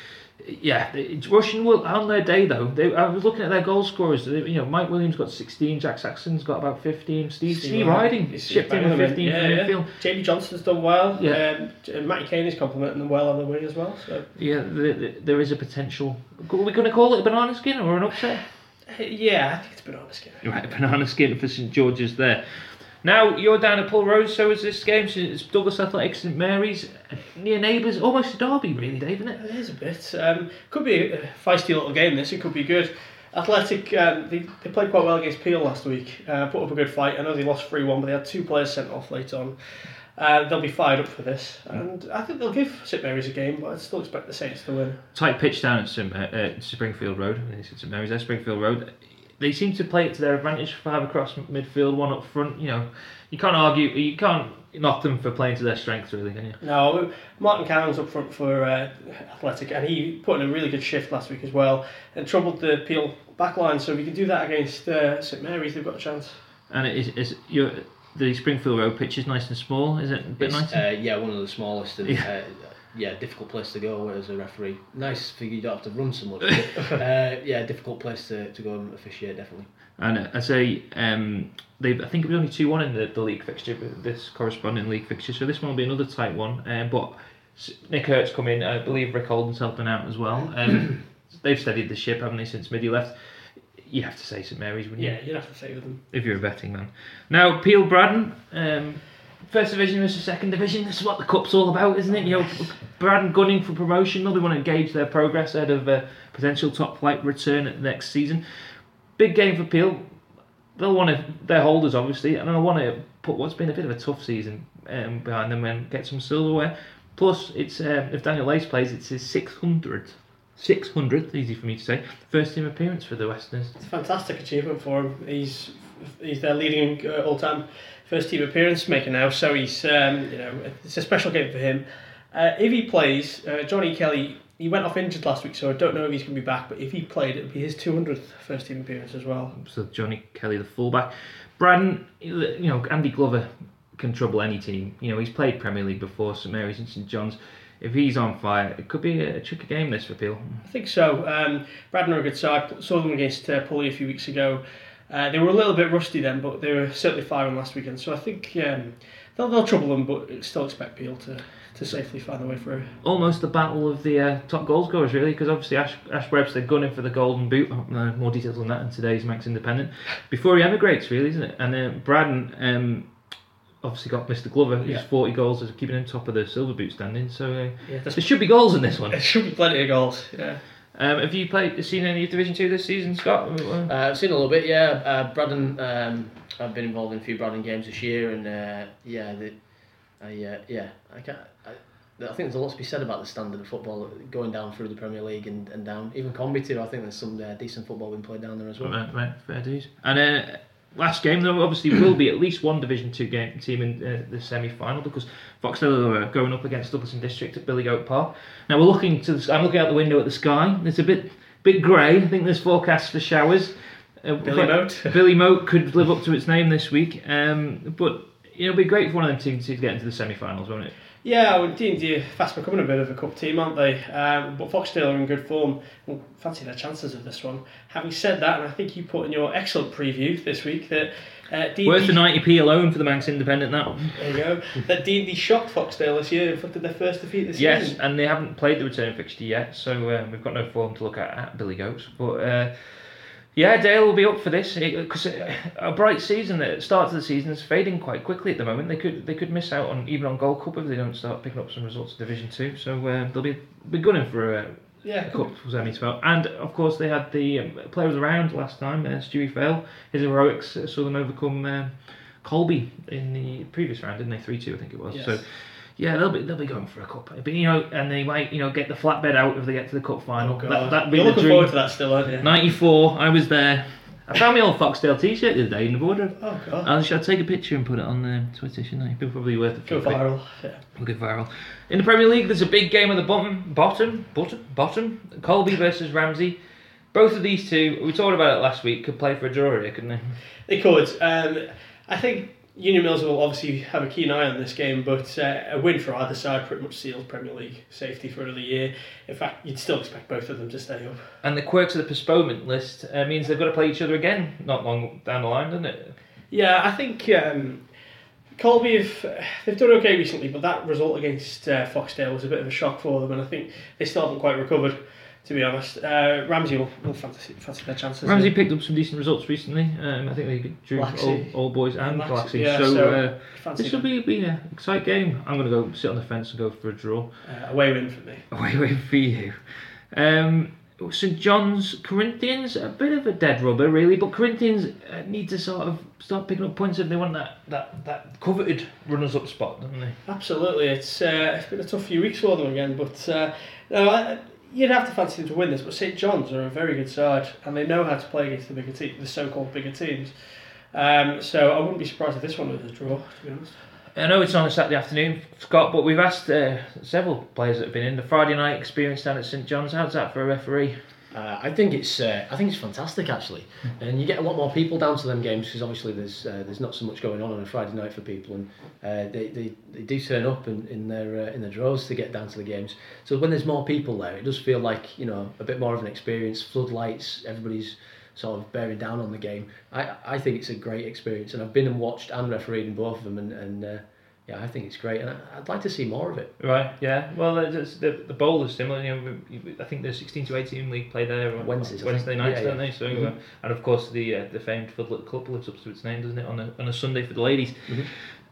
A: Yeah, it's Russian will on their day though. They, I was looking at their goal scorers. They, you know, Mike Williams got sixteen, Jack Saxon's got about fifteen. Steve,
C: Steve
A: Steve
C: Riding.
A: Riding shipped in with fifteen
C: yeah,
A: from
C: yeah.
A: midfield.
C: Jamie Johnson's done well.
A: Yeah.
C: Um, and Matty Kane is complimenting them well on the wing as well. So
A: Yeah, the, the, there is a potential. Are we going to call it a banana skin or an upset?
C: yeah, I think it's banana skin.
A: Right, banana skin for St George's there. Now you're down at Pulrose, so is this game. So it's Douglas Athletic, St Mary's, near neighbours, almost a derby, really, Dave, isn't it?
C: It is a bit. Um, could be a feisty little game. This it could be good. Athletic, um, they, they played quite well against Peel last week. Uh, put up a good fight. I know they lost three one, but they had two players sent off late on. Uh, they'll be fired up for this, and I think they'll give St Mary's a game, but I still expect the Saints to win.
A: Tight pitch down at St, uh, Springfield Road. I think it's St Mary's there, Springfield Road. They seem to play it to their advantage. Five across midfield, one up front. You know, you can't argue. You can't knock them for playing to their strengths, really, can you?
C: No, Martin Cannon's up front for uh, Athletic, and he put in a really good shift last week as well, and troubled the Peel backline. So if you can do that against uh, St Mary's, they've got a chance.
A: And it is, is you're, the Springfield Road pitch is nice and small, is it? A bit
B: It's,
A: nice.
B: uh, yeah, one of the smallest and
A: Yeah.
B: uh, yeah, difficult place to go as a referee. Nice for you don't have to run so much. But, uh, yeah, difficult place to, to go and officiate, definitely.
A: And uh, I say, um, they I think it was only two one in the, the league fixture, but this corresponding league fixture. So this one will be another tight one. Um, but Nick Hurt's come in. I believe Rick Holden's helping out as well. Um, they've steadied the ship, haven't they, since Midi left? You have to say St Mary's, wouldn't you?
C: Yeah, you'd have to say with them.
A: If you're a betting man. Now, Peel Braddon, um, first division versus second division. This is what the cup's all about, isn't it? You know, Braddon gunning for promotion. They want to gauge their progress ahead of a potential top flight return at the next season. Big game for Peel. They'll want to. Their holders, obviously, and they'll want to put what's been a bit of a tough season um, behind them and get some silverware. Plus, it's uh, if Daniel Lace plays, it's his six hundredth. six hundredth, easy for me to say, first team appearance for the Westerners.
C: It's a fantastic achievement for him. He's he's their leading uh, all-time first team appearance maker now, so he's um, you know it's a special game for him. Uh, if he plays, uh, Johnny Kelly, he went off injured last week, so I don't know if he's going to be back. But if he played, it would be his two hundredth first team appearance as well.
A: So Johnny Kelly, the fullback, Braddon, you know Andy Glover can trouble any team. You know he's played Premier League before, St Mary's and St John's. If he's on fire, it could be a tricky game this for Peel.
C: I think so. Um, Braddon are a good side. Saw them against uh, Pulley a few weeks ago. Uh, they were a little bit rusty then, but they were certainly firing last weekend. So I think um, they'll, they'll trouble them, but still expect Peel to, to safely find their way through.
A: Almost the battle of the uh, top goal scorers, really, because obviously Ash, Ash Webster gunning for the golden boot. Uh, more details on that in today's Max Independent. Before he emigrates, really, isn't it? And uh, Braddon um, obviously got Mister Glover, who's
C: Yeah.
A: forty goals, is keeping him top of the silver boot standing. So uh,
C: Yeah,
A: there should be goals in this one.
C: There should be plenty of goals. Yeah.
A: Um, have you played, seen any of Division Two this season, Scott?
B: Uh, I've seen a little bit, yeah. Uh, Braddon, um, I've been involved in a few Braddon games this year, and uh, yeah, the, I, uh, yeah, I can't. I, I think there's a lot to be said about the standard of football going down through the Premier League and, and down. Even Combi too, I think there's some uh, decent football being played down there as well.
A: Right, right, fair dues. And uh, last game, there obviously will be at least one Division Two game team in uh, the semi-final because Foxtel are going up against Douglas and District at Billy Goat Park. Now we're looking to. The, I'm looking out the window at the sky. It's a bit, bit grey. I think there's forecasts for showers. Uh,
C: Billy Moat.
A: Billy Moat could live up to its name this week. Um, but it'll be great for one of them teams to get into the semi-finals, won't it?
C: Yeah, well, D and D are fast becoming a bit of a cup team, aren't they? Um, but Foxdale are in good form. We'll fancy their chances of this one. Having said that, and I think you put in your excellent preview this week that uh, D and D...
A: Worth the ninety p alone for the Manx Independent, that one.
C: There you go. That D and D shocked Foxdale this year, inflicted their first defeat this
A: Yes,
C: season.
A: and they haven't played the return fixture yet, so uh, we've got no form to look at at Billy Goats. But uh, yeah, Dale will be up for this because a bright season at the start of the season is fading quite quickly at the moment. They could they could miss out on even on Gold Cup if they don't start picking up some results in Division Two. So uh, they'll be be gunning for a,
C: Yeah,
A: a cup semi spell. And of course they had the um, player of the round last time, uh, Stewie Fail. His heroics uh, saw them overcome uh, Colby in the previous round, didn't they? three two I think it was.
C: Yes.
A: So. Yeah, they'll be they'll be going for a cup, but you know, and they might you know get the flatbed out if they get to the cup final.
C: Oh, God.
A: that that'd be
C: You're
A: the
C: looking
A: dream.
C: forward to that still, aren't you?
A: ninety-four, I was there. I found my old Foxdale T-shirt the other day in the border.
C: Oh, God.
A: I should take a picture and put it on uh, Twitter, shouldn't I? It'd be probably worth it.
C: Go viral. Yeah.
A: We'll go viral. In the Premier League, there's a big game at the bottom, bottom, bottom, bottom. Colby versus Ramsey. Both of these two, we talked about it last week, could play for a draw here, couldn't they?
C: They could. Um, I think Union Mills will obviously have a keen eye on this game, but uh, a win for either side pretty much seals Premier League safety for another year. In fact, you'd still expect both of them to stay up.
A: And the quirks of the postponement list uh, means they've got to play each other again not long down the line, doesn't it?
C: Yeah, I think um, Colby, have, they've done okay recently, but that result against uh, Foxdale was a bit of a shock for them, and I think they still haven't quite recovered, to be honest. Uh, Ramsey will, will fancy, fancy their chances.
A: Ramsey picked up some decent results recently. Um, I think they drew all, all boys and Galaxy.
C: Yeah,
A: so
C: so
A: uh, this will be, be an exciting game. I'm going to go sit on the fence and go for a draw.
C: Uh, away win for me.
A: Away win for you. Um, St John's Corinthians, a bit of a dead rubber really, but Corinthians uh, need to sort of start picking up points if they want that, that, that coveted runners-up spot, don't they?
C: Absolutely, it's uh, it's been a tough few weeks for them again, but uh, no, I, you'd have to fancy them to win this. But St John's are a very good side, and they know how to play against the bigger te- the so-called bigger teams. Um, so I wouldn't be surprised if this one was a draw, to be honest.
A: I know it's on a Saturday afternoon, Scott, but we've asked uh, several players that have been in the Friday night experience down at St John's. How's that for a referee?
B: Uh, I think it's uh, I think it's fantastic actually, and you get a lot more people down to them games because obviously there's uh, there's not so much going on on a Friday night for people, and uh, they, they, they do turn up in, in their uh, in their droves to get down to the games. So when there's more people there, it does feel like, you know, a bit more of an experience. Floodlights, everybody's sort of bearing down on the game. I I think it's a great experience, and I've been and watched and refereed in both of them, and and. Uh, Yeah, I think it's great, and I'd like to see more of it.
A: Right, yeah. Well, it's, the the bowl is similar. You know, I think the sixteen to eighteen league play there on
B: Wednesdays,
A: Wednesday nights,
B: yeah,
A: don't
B: yeah.
A: they? So,
B: Mm-hmm.
A: uh, and of course the uh, the famed Floodlit Cup lives up to its name, doesn't it? On a on a Sunday for the ladies.
B: Mm-hmm.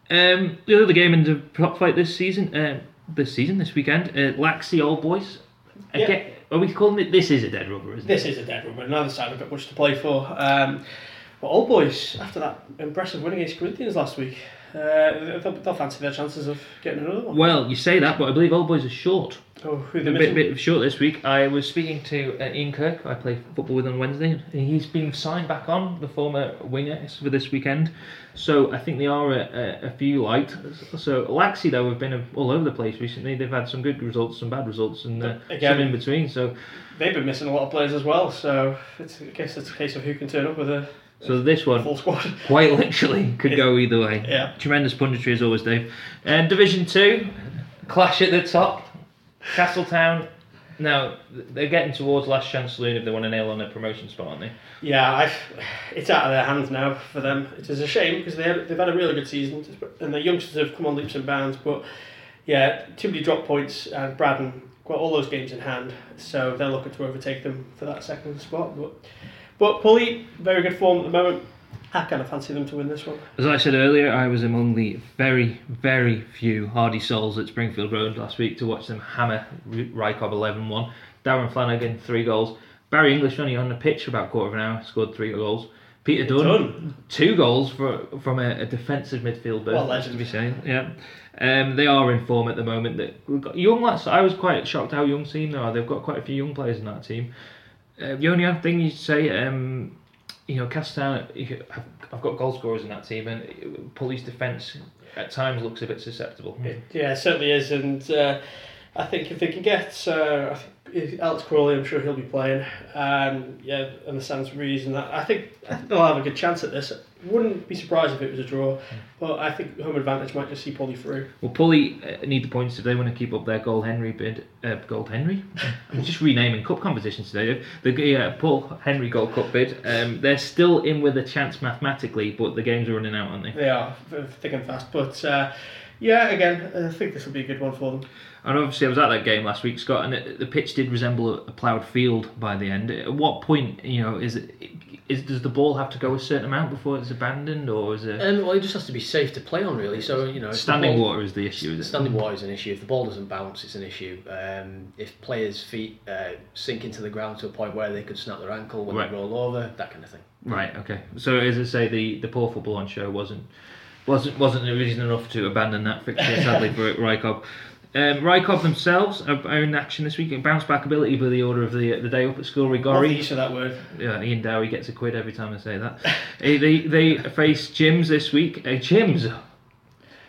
A: Um, the other game in the prop fight this season, uh, this season, this weekend, uh, Laxey Old Boys. Again,
C: Yeah.
A: Are we calling it? This is a dead rubber, isn't
C: This
A: it?
C: is a dead rubber. Neither side have got much to play for. Um, but Old Boys, after that impressive win against Corinthians last week, uh, they'll, they'll fancy their chances of getting another one.
A: Well, you say that, but I believe Old Boys are short.
C: Oh, who they
A: A bit,
C: missing?
A: bit short this week. I was speaking to uh, Ian Kirk, who I play football with on Wednesday, and he's been signed back on, the former winger, for this weekend. So I think they are a, a, a few light. So Laxey, though, have been all over the place recently. They've had some good results, some bad results, and uh,
C: Again,
A: some in between. So
C: They've been missing a lot of players as well, so it's, I guess it's a case of who can turn up with a
A: so this one,
C: full squad.
A: quite literally, could go either way.
C: Yeah.
A: Tremendous punditry as always, Dave. And Division two, clash at the top. Castletown. Now, they're getting towards last chance saloon if they want to nail on a promotion spot, aren't they?
C: Yeah, I've, it's out of their hands now for them. It is a shame because they had, they've had a really good season and the youngsters have come on leaps and bounds. But yeah, too many drop points, and Braddon got all those games in hand, so they're looking to overtake them for that second spot. But but Pulley, very good form at the moment. I kind of fancy them to win this one.
A: As I said earlier, I was among the very, very few hardy souls at Springfield Road last week to watch them hammer Rycob eleven one. Darren Flanagan, three goals. Barry English only on the pitch for about a quarter of an hour, scored three goals. Peter Dunn,
C: Dunn.
A: two goals for, from a, a defensive midfield berth,
C: What a
A: to
C: legend.
A: be saying. Yeah. Um, they are in form at the moment. That we've got young lads. I was quite shocked how young team they are. They've got quite a few young players in that team. Uh, the only other thing you say, um, you know, Castletown, I've, I've got goal scorers in that team, and Pulley's defence at times looks a bit susceptible.
C: It, yeah, it certainly is, and uh, I think if they can get uh, I think Alex Crawley, I'm sure he'll be playing. Um, yeah, and the Sans Rees and that. I think, I think they'll have a good chance at this. Wouldn't be surprised if it was a draw, but I think home advantage might just see Pulley through.
A: Well, Pulley uh, need the points if they want to keep up their Gold Henry bid. Uh, Gold Henry? I'm just renaming cup competitions today. The uh, Paul Henry Gold Cup bid. Um, they're still in with a chance mathematically, but the games are running out, aren't they?
C: They are thick and fast, but uh, yeah, again, I think this will be a good one for them.
A: And obviously, I was at that game last week, Scott, and it, the pitch did resemble a, a ploughed field by the end. At what point, you know, is it? Is does the ball have to go a certain amount before it's abandoned, or is it?
B: Um, well, it just has to be safe to play on, really. So you know, if the
A: Standing
B: ball-
A: water is the issue, is it?
B: Standing water is an issue. If the ball doesn't bounce, it's an issue. Um, if players' feet uh, sink into the ground to a point where they could snap their ankle when
A: Right.
B: they roll over, that kind of thing.
A: Right. Okay. So, as I say, the, the poor football on show wasn't wasn't wasn't a reason enough to abandon that fixture, sadly, for Rycob. Um, Rycob themselves are, are in action this week. Bounce back ability by the order of the the day up at school.
C: Love the
A: Rigori.
C: use of that word.
A: Yeah, Ian Dowie gets a quid every time I say that. Eh, they they face Jims this week. Uh, Jims.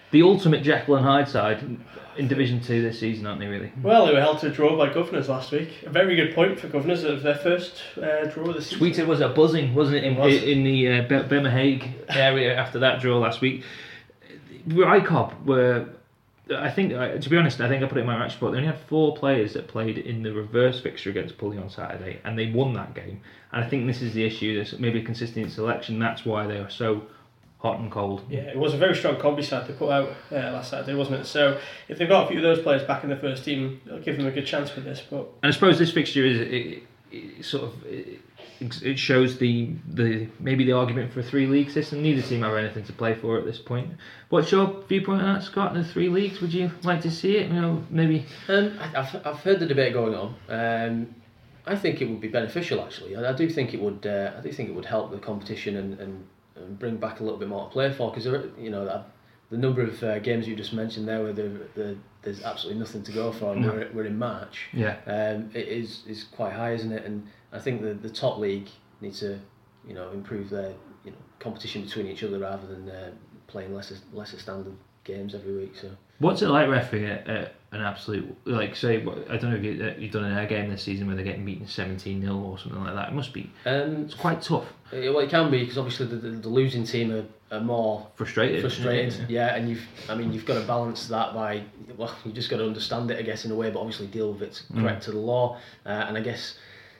A: the ultimate Jekyll and Hyde side in Division Two this season, aren't they? Really.
C: Well, they were held to a draw by Governors last week. A very good point for Governors. It was their first uh, draw of the season.
A: Sweeter was a buzzing, wasn't it, in,
C: It was.
A: in the uh, Birmingham area after that draw last week. Rycob were, I think, uh, to be honest, I think I put it in my match report. They only had four players that played in the reverse fixture against Pulley on Saturday, and they won that game. And I think this is the issue. There's maybe a consistent selection. That's why they are so hot and cold.
C: Yeah, it was a very strong combi side they put out uh, last Saturday, wasn't it? So if they've got a few of those players back in the first team, it'll give them a good chance with this. But
A: And I suppose this fixture is it, it sort of it, it shows the the maybe the argument for a three league system. Neither team have anything to play for at this point. What's your viewpoint on that, Scott? The three leagues? Would you like to see it? You know, maybe.
B: Um, I- I've I've heard the debate going on. Um, I think it would be beneficial actually. I, I do think it would. Uh, I do think it would help the competition and. and and bring back a little bit more to play for, because you know that the number of uh, games you just mentioned there where the, the, there's absolutely nothing to go for, and
A: No.
B: we're, we're in March.
A: Yeah.
B: Um, it is is quite high, isn't it? And I think the the top league needs to you know improve their you know competition between each other rather than uh, playing lesser lesser standard games every week. So
A: What's it like refereeing at, at an absolute, like, say, what- I don't know if you, uh, you've done an air game this season where they're getting beaten seventeen nil or something like that. It must be,
B: um,
A: it's quite tough.
B: it, well, it can be because obviously the, the, the losing team are, are more
A: Frustrated.
B: frustrated.
A: Yeah.
B: Yeah, and you've I mean you've got to balance that by well you just got to understand it I guess in a way, but obviously deal with it correct
A: Mm.
B: to the law, uh, and I guess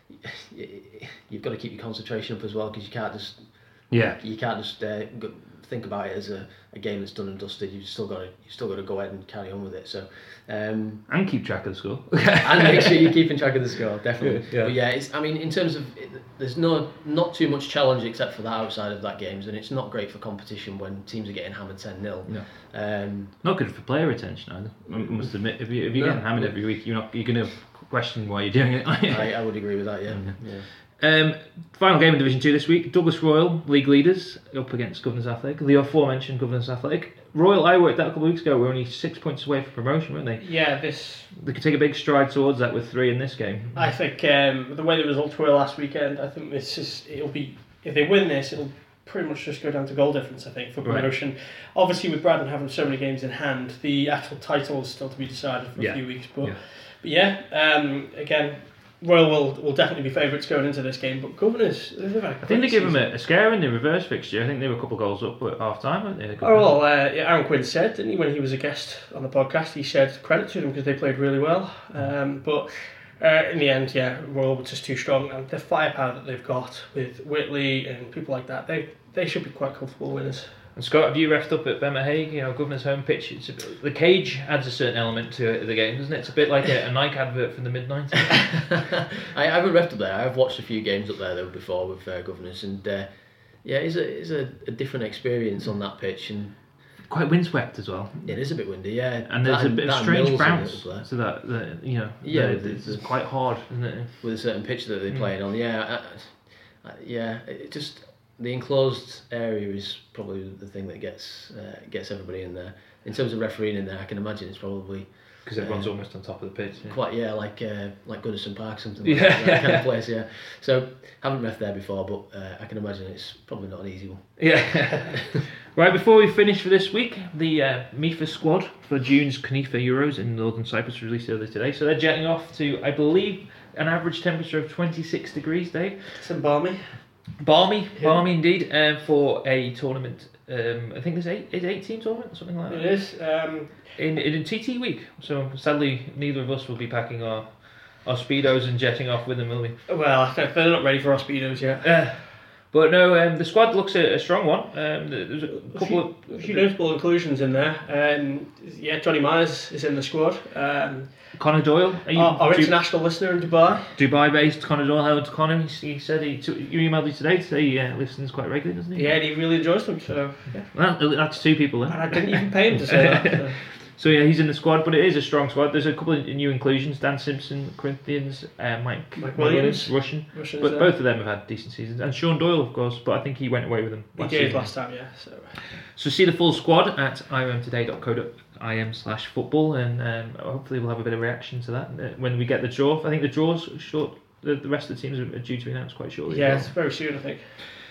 B: you've got to keep your concentration up as well, because you can't just
A: Yeah.
B: you can't just uh, go, think about it as a, a game that's done and dusted. You've still got to you still got to go ahead and carry on with it. So um,
A: And keep track of the score.
B: and make sure you're keeping track of the score, definitely.
A: Yeah, yeah.
B: But yeah, it's I mean in terms of it, there's no not too much challenge except for that outside of that games, and it's not great for competition when teams are getting hammered ten nil.
A: No.
B: Um,
A: Not good for player retention either. I must admit, if you if you're
B: No.
A: getting hammered every week, you're not you're going to question why you're doing it.
B: I, I would agree with that. Yeah.
A: Mm.
B: yeah.
A: Um, final game in Division Two this week. Douglas Royal, league leaders, up against Governors Athletic. The aforementioned Governors Athletic. Royal, I worked out a couple of weeks ago. We're only six points away from promotion, weren't they?
C: yeah, this
A: They could take a big stride towards that with three in this game.
C: I think um, the way the results were last weekend, I think this is it'll be if they win this, it'll pretty much just go down to goal difference. I think for
A: Right.
C: promotion. Obviously, with Braddon having so many games in hand, the actual title is still to be decided for
A: Yeah.
C: a few weeks. But
A: Yeah.
C: but yeah, um, again, Royal will will definitely be favourites going into this game. But Governors, they've had a
A: I think
C: great
A: they give them
C: season.
A: a, a scare in the reverse fixture. I think they were a couple of goals up at half time, weren't they?
C: Oh well, uh, yeah, Aaron Quinn said, didn't he, when he was a guest on the podcast? He said credit to them because they played really well. Um, but uh, in the end, yeah, Royal were just too strong, and the firepower that they've got with Whitley and people like that, they they should be quite comfortable winners.
A: And Scott, have you refed up at Birmingham? You know, Governor's home pitch. It's a bit, the cage adds a certain element to it, the game, doesn't it? It's a bit like a, a Nike advert from the mid nineties.
B: I, I haven't repped up there. I've watched a few games up there though before with uh, Governors, and uh, yeah, it's a it's a, a different experience on that pitch, and
A: Quite windswept as well.
B: it is a bit windy. Yeah,
A: And there's
B: That
A: a bit of
B: that
A: strange
B: Mills in it
A: bounce
B: up there.
A: to that, that, you know,
B: Yeah,
A: the-
B: there's
A: it's
B: a-
A: quite hard, isn't it?
B: with a certain pitch that they're
A: Mm.
B: playing on. Yeah, I, I, yeah, it just the enclosed area is probably the thing that gets uh, gets everybody in there. In terms of refereeing in there, I can imagine it's probably
A: Because everyone's
B: Uh,
A: almost on top of the pitch. Yeah.
B: quite yeah like uh, like Goodison Park, something like
A: Yeah.
B: that, that kind of place. Yeah, so haven't ref there before, but uh, I can imagine it's probably not an easy one.
A: Yeah. Right, before we finish for this week, the uh, M I F A squad for June's Conifa Euros in Northern Cyprus was released earlier today. So they're jetting off to, I believe, an average temperature of twenty-six degrees, Dave.
C: It's in balmy.
A: Balmy,
C: Yeah.
A: balmy indeed, um, for a tournament. Um, I think there's eight, is it eight team tournament, something like
C: It
A: that.
C: is. Um,
A: In in T T week. So sadly, neither of us will be packing our our speedos and jetting off with them, will we?
C: well, I think they're not ready for our speedos yet.
A: Uh, but no, um, the squad looks a, a strong one. Um, there's a
C: A
A: couple
C: few,
A: of
C: a few notable inclusions in there. Um, yeah, Johnny Myers is in the squad. Um,
A: Connor Doyle. Are you,
C: our our
A: Du-
C: international listener in Dubai.
A: Dubai-based Connor Doyle. Hello to Connor. He, he said he took, you emailed me today to say he uh, listens quite regularly, doesn't he?
C: Yeah, and he really enjoys them. So, yeah.
A: Well, that's two people then.
C: And I didn't even pay him to say that. So.
A: So yeah, he's in the squad, but it is a strong squad. There's a couple of new inclusions: Dan Simpson, Corinthians, uh, Mike,
C: Mike Williams.
A: Russian.
C: Russians,
A: But
C: uh,
A: both of them have had decent seasons, and Sean Doyle, of course. But I think he went away with them.
C: He
A: last
C: did
A: season.
C: last time, yeah. So.
A: So see the full squad at i o m today dot co dot i m slash football, and um, hopefully we'll have a bit of reaction to that uh, when we get the draw. I think the draw's short. The, the rest of the teams are due to be announced quite shortly.
C: Yeah,
A: as
C: it's
A: well.
C: very soon, I think.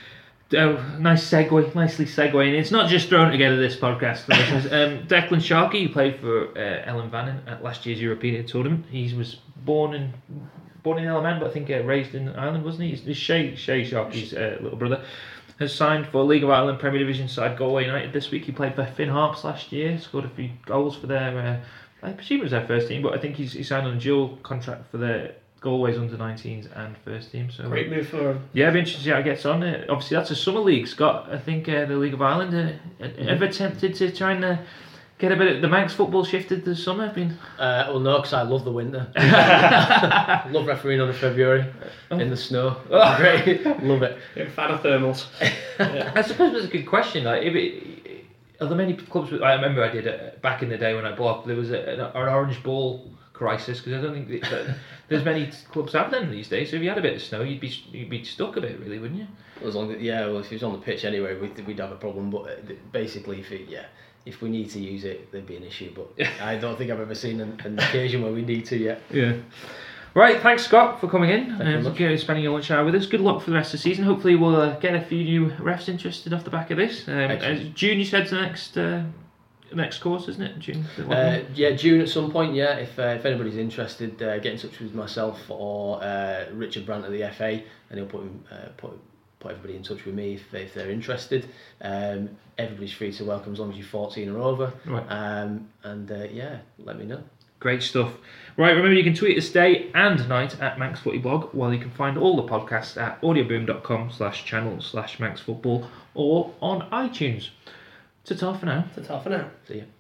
A: Oh, nice segue, nicely segueing. It's not just thrown together this podcast. um, Declan Sharkey, who played for uh, Ellen Vannin at last year's European tournament. He was born in born in Elemen, but I think uh, raised in Ireland, wasn't he? He's Shay, Shay Sharkey's uh, little brother. Has signed for League of Ireland Premier Division side Galway United this week. He played for Finn Harps last year, scored a few goals for their, uh, I presume it was their first team, but I think he's he signed on a dual contract for their Galway's under nineteens and first team. So
C: Great move for him.
A: yeah, it'd be interesting to see how it gets on. Uh, obviously, that's a summer league. Scott, I think uh, the League of Ireland uh, mm-hmm. ever tempted to try and uh, get a bit of the Manx football shifted this summer? Been
B: uh, well, no, because I love the winter. I love refereeing on in February in the snow. Oh. Great, love it.
C: You're a fan of thermals.
A: Yeah. I suppose it's a good question. Like, if it, are there many clubs? With, I remember I did it back in the day when I blogged. There was a, an, an orange ball crisis because I don't think that, that there's many clubs have them these days. So if you had a bit of snow, you'd be you'd be stuck a bit, really, wouldn't you?
B: As long as, yeah, well, if it was on the pitch anyway, we'd, we'd have a problem. But basically, if it, yeah, if we need to use it, there'd be an issue. But I don't think I've ever seen an, an occasion where we need to yet.
A: Yeah. Right, thanks Scott for coming in and
B: uh,
A: spending your lunch hour with us. Good luck for the rest of the season. Hopefully we'll uh, get a few new refs interested off the back of this. Um, uh, June, you said, to the next uh, next course, isn't it? June.
B: Uh, yeah, June at some point. Yeah, if uh, if anybody's interested, uh, get in touch with myself or uh, Richard Brandt at the F A, and he'll put him, uh, put put everybody in touch with me if if they're interested. Um, everybody's free to welcome as long as you're fourteen or over.
A: Right.
B: Um, and uh, yeah, let me know.
A: Great stuff. Right, remember you can tweet us day and night at Manx Footy Blog, while you can find all the podcasts at audioboom.com slash channel slash Manx Football or on iTunes. Ta-ta for now.
C: Ta-ta for now.
B: See ya.